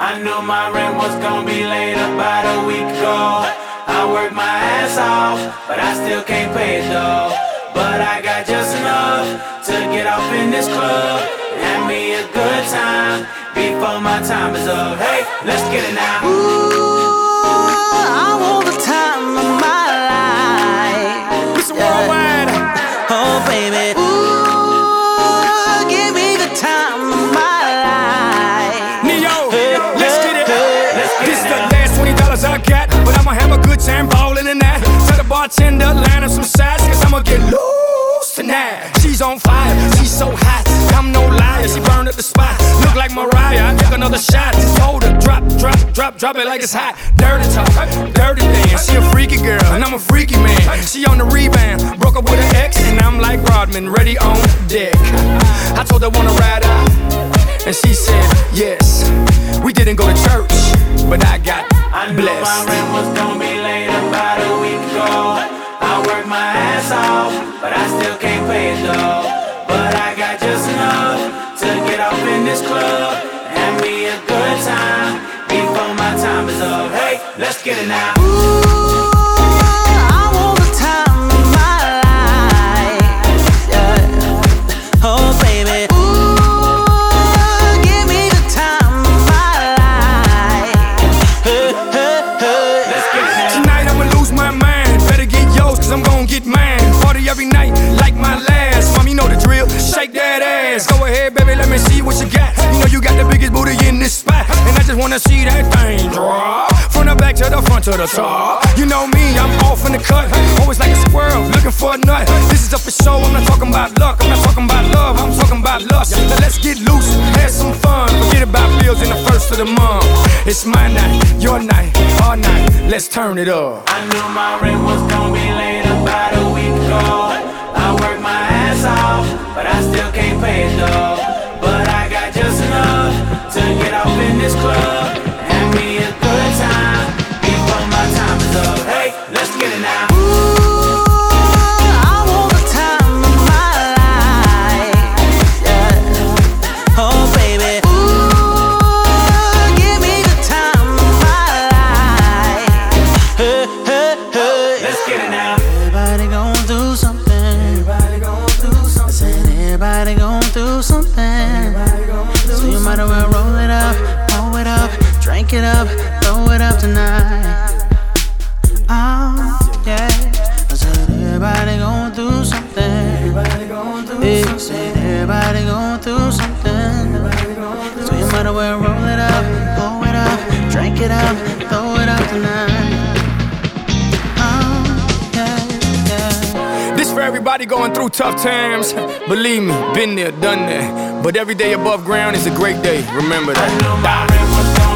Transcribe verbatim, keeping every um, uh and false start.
I knew my rent was gonna be late about a week ago. I worked my ass off, but I still can't pay it though. But I got just enough to get off in this club and have me a good time before my time is up. Hey, let's get it now. Ooh, I want the time of my life. Listen, worldwide. Oh, baby. Ooh, give me the time of my life. Neo, Hey, let's get it. hey, Let's get This it is the now. last twenty dollars I got, but I'ma have a good time ballin' in that. Tell the bartender, line up some sides, cause I'ma get loose tonight. She's on fire, she's so hot, I'm no liar, she burned up the spot. Look like Mariah, I took another shot. Just told her, drop, drop, drop, drop it like it's hot. Dirty talk, dirty dance, she a freaky girl, and I'm a freaky man. She on the rebound, broke up with her ex, and I'm like Rodman, ready on deck. I told her wanna ride out, and she said yes. We didn't go to church, but I got I knew my blessed. rent was gonna be late about a week ago. I worked my ass off, but I still can't pay it though. But I got just enough to get off in this club and have me a good time before my time is up. Hey, let's get it now. Ooh, I want the time of my life. Yeah. Oh, baby. Ooh, give me the time of my life. Hey, hey, hey. Let's get it now. Tonight I'ma lose my mind. Better get yours, cause I'm gon' get mine. Party every night, like my last. Mom, you know the drill. Shake that ass. Go ahead, baby, let me see what you got. You know you got the biggest booty in this spot, and I just wanna see that thing drop. From the back to the front to the top. You know me, I'm off in the cut. Always like a squirrel, looking for a nut. This is up for show, I'm not talking about luck. I'm not talking about love, I'm talking about lust. Now let's get loose, have some fun. Forget about bills in the first of the month. It's my night, your night, our night. Let's turn it up. I knew my rent was gonna be late about a week ago. I worked my ass off, but I still can't pay it though. But I got just enough to get off in this club and have me a good time before my time is up. Hey, let's get it now. Ooh, I want the time of my life. Yeah. Oh, baby. Ooh, give me the time of my life. Hey, hey, hey. Let's get it now. Everybody gon' do something. Everybody gon' do something. I said everybody gon' do something. Everybody gon' do so you might as well roll it up, roll it up, drink it up, throw it up tonight. Oh, yeah. I said everybody gon' do something. Everybody gon' do yeah, something. Said everybody gon' do something. Everybody gon' do so you might as well roll it up, blow it up, drink it up, throw it up tonight. Oh, yeah, yeah. This for everybody going through tough times. Believe me, been there, done that. But every day above ground is a great day. Remember I knew my that. rent was gonna